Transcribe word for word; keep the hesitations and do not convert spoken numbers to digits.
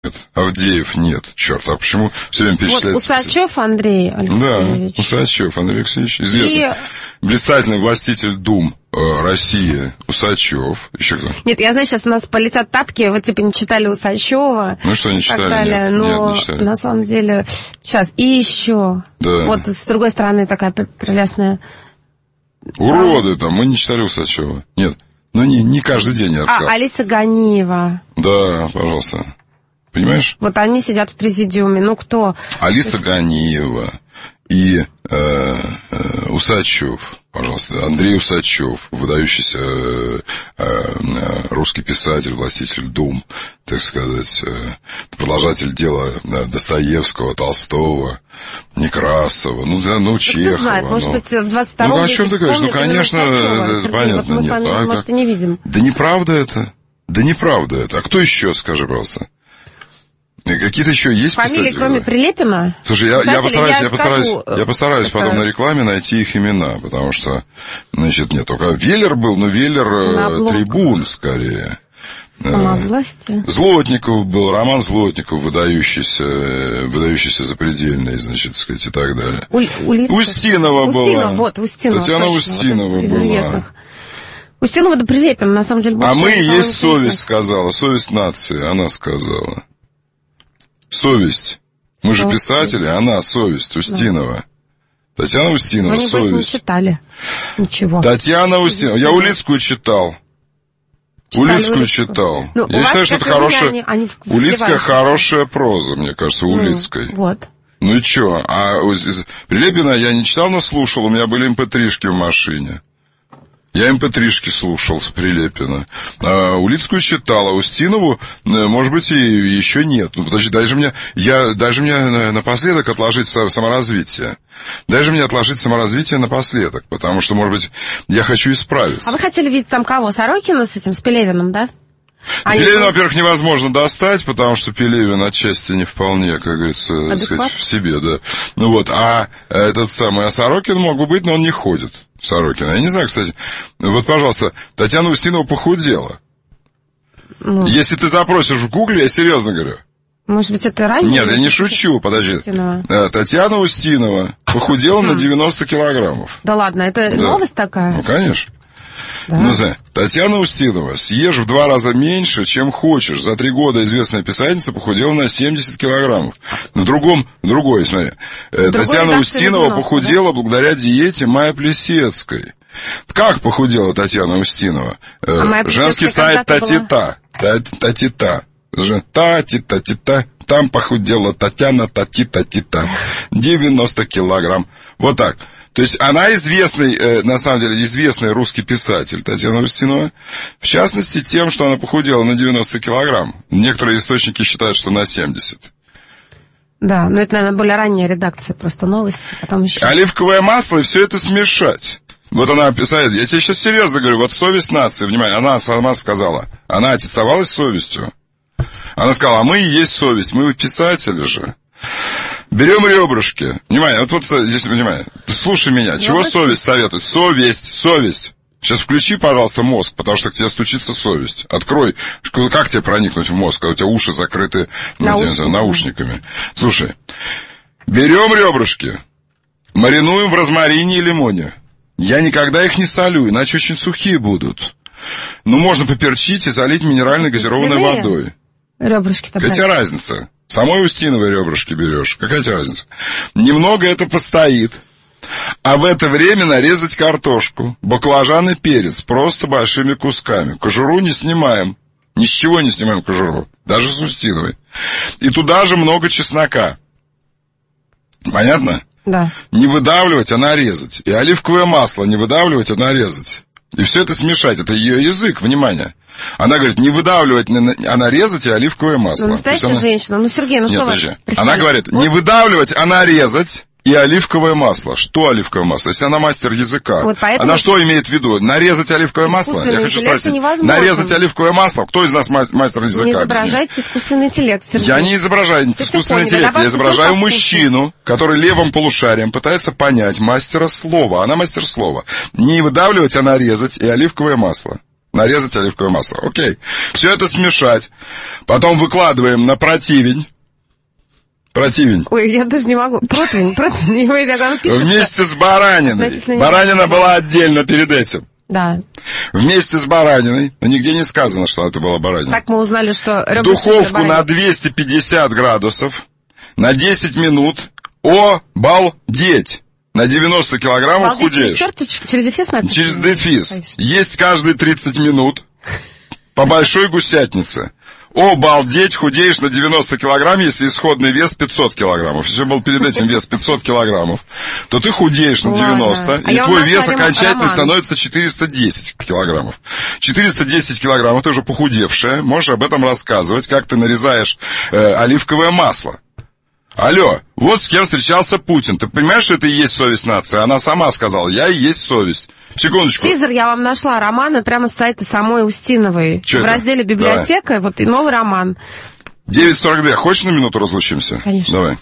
нет. Авдеев нет. Черт, а почему все время перечисляется? Вот Усачев Андрей Алексеевич. Да, Усачев Андрей Алексеевич. Известный. И... блистательный властитель дум э, России Усачев. Еще кто? Нет, я знаю, сейчас у нас полетят тапки, вы типа не читали Усачева. Ну что, не читали? Нет, но нет, не читали. На самом деле... Сейчас. И еще. Да. Вот с другой стороны такая прелестная... Уроды там. Мы не читали Усачева. Нет. Ну, не, не каждый день, я бы сказал. А, Алиса Ганиева. Да, пожалуйста. Понимаешь? Вот они сидят в президиуме. Ну, кто? Алиса Ганиева и э, э, Усачев, пожалуйста. Андрей Усачев, выдающийся э, э, русский писатель, властитель дум, так сказать, э, продолжатель дела Достоевского, Толстого, Некрасова, ну, да, ну, Чехова. Кто знает, ну, может быть, в двадцать втором ну, о чем ты говоришь? Ну, конечно, Сергей, понятно, вот мы нет. с вами, А, может, и не видим. Да неправда это. Да неправда это. А кто еще, скажи, пожалуйста? Какие-то еще есть фамилии, писатели? кроме Прилепина? Слушай, я, я постараюсь, я, я постараюсь, скажу, я постараюсь это... потом на рекламе найти их имена, потому что, значит, нет, только Веллер был, но Веллер трибун, скорее. Самовластие. Злотников был, Роман Злотников, выдающийся, выдающийся запредельный, значит, сказать, и так далее. У, Улитка. Устинова была. Устинова, вот, Устинова. Татьяна точно, Устинова вот из, была. Из известных. Устинова да Прилепина, на самом деле, больше. А мы и есть совесть, сказала, совесть нации, она сказала. Совесть. Мы же писатели, она совесть, Устинова. Да. Татьяна Устинова, вы, совесть. Вы не читали ничего. Татьяна Устинова. Я Улицкую читал. Читали Улицкую Улицкую? Читал. Ну, я считаю, что это хорошая... Они, они Улицкая хорошая проза, мне кажется, Улицкой. Ну, вот. Ну и чё? А из Прилепина я не читал, но слушал. У меня были эм пэ три-шки в машине. Я эм пэ три-шки слушал с Прилепина. А Улицкую читал, а Устинову, может быть, и еще нет. Ну, подожди, дай же мне, я, дай же мне напоследок отложить саморазвитие. Дай же мне отложить саморазвитие напоследок, потому что, может быть, я хочу исправиться. А вы хотели видеть там кого? Сорокина с этим, с Пелевиным, да? А Пелевина, во-первых, невозможно достать, потому что Пелевин отчасти не вполне, как говорится, сказать, в себе, да. Ну вот, а этот самый, а Сорокин мог бы быть, но он не ходит. Сорокин. Я не знаю, кстати. Вот, пожалуйста, Татьяна Устинова похудела. Ну, если ты запросишь в Гугле, я серьезно говорю. Может быть, это ранее? Нет, я не шучу, подожди. Устинова. Татьяна Устинова похудела на девяносто килограммов. Да ладно, это да. Новость такая? Ну, конечно. Да. Ну, знаешь, Татьяна Устинова, съешь в два раза меньше, чем хочешь. За три года известная писательница похудела на семьдесят килограммов. На другом, другой, смотри. Другой Татьяна Устинова девяносто, благодаря да? благодаря диете Майи Плесецкой. Как похудела Татьяна Устинова? А женский сайт Татита. Татита. Та-ти-та-ти-та. Там похудела Татьяна Тати-та-ти-та. девяносто килограмм. Вот так. То есть она известный, э, на самом деле, известный русский писатель Татьяна Устинова, в частности, тем, что она похудела на девяносто килограмм. Некоторые источники считают, что на семьдесят. Да, но это, наверное, более ранняя редакция, просто новости, потом еще... Оливковое масло и все это смешать. Вот она писает, я тебе сейчас серьезно говорю, вот совесть нации, внимание, она сама сказала, она аттестовалась совестью. Она сказала, а мы и есть совесть, мы писатели же. Берем ребрышки. Внимание, вот, вот здесь, внимание. Слушай меня. Чего ребрышки? Совесть советует? Совесть, совесть. Сейчас включи, пожалуйста, мозг, потому что к тебе стучится совесть. Открой. Как тебе проникнуть в мозг, когда у тебя уши закрыты Наушниками. наушниками? Слушай. Берем ребрышки. Маринуем в розмарине и лимоне. Я никогда их не солю, иначе очень сухие будут. Ну, можно поперчить и залить минеральной газированной Свиные? водой. Ребрышки-то Какая тебе разница? Самой Устиновой ребрышки берешь. Какая тебе разница? Немного это постоит. А в это время нарезать картошку, баклажан и перец, просто большими кусками. Кожуру не снимаем. Ни с чего не снимаем кожуру. Даже с Устиновой. И туда же много чеснока. Понятно? Да. Не выдавливать, а нарезать. И оливковое масло не выдавливать, а нарезать. И все это смешать. Это ее язык, внимание. Она говорит, не выдавливать, а нарезать и оливковое масло. Ну, настоящая она... женщина. Ну, Сергей, ну Нет, что подожди. вы... Она говорит, вот. не выдавливать, а нарезать и оливковое масло. Что оливковое масло? Если она мастер языка. Вот поэтому... Она что имеет в виду? Нарезать оливковое масло? Я хочу спросить. Невозможно. Нарезать оливковое масло? Кто из нас мастер языка? Не изображайте искусственный интеллект, Сергей. Я не изображаю Все искусственный интеллект. Я изображаю мужчину, который левым полушарием пытается понять мастера слова. Она мастер слова. Не выдавливать, а нарезать и оливковое масло. нарезать оливковое масло. Окей. Все это смешать. Потом выкладываем на противень. Противень. Ой, я даже не могу. Противень, противень. Ой, так оно пишется. Вместе с бараниной. Баранина была отдельно перед этим. Да. Вместе с бараниной. Но нигде не сказано, что это была баранина. Так мы узнали, что... В духовку на двести пятьдесят градусов на десять минут. Обалдеть! На девяносто килограммов Обалдеть, худеешь. Через черточку, через дефис написано? Через дефис. Есть каждые тридцать минут. По большой гусятнице. Обалдеть, худеешь на девяносто килограмм, если исходный вес пятьсот килограммов. Если был перед этим вес пятьсот килограммов, то ты худеешь на девяносто, Ладно. и а твой вес окончательно роман. становится четыреста десять килограммов. четыреста десять килограммов, ты уже похудевшая, можешь об этом рассказывать, как ты нарезаешь э, оливковое масло. Алло, вот с кем встречался Путин. Ты понимаешь, что это и есть совесть нации? Она сама сказала, я и есть совесть. Секундочку. Тизер я вам нашла, романы прямо с сайта самой Устиновой. Чё в это? разделе «Библиотека», Давай. вот и новый роман. девять сорок два. Хочешь на минуту разлучимся? Конечно. Давай.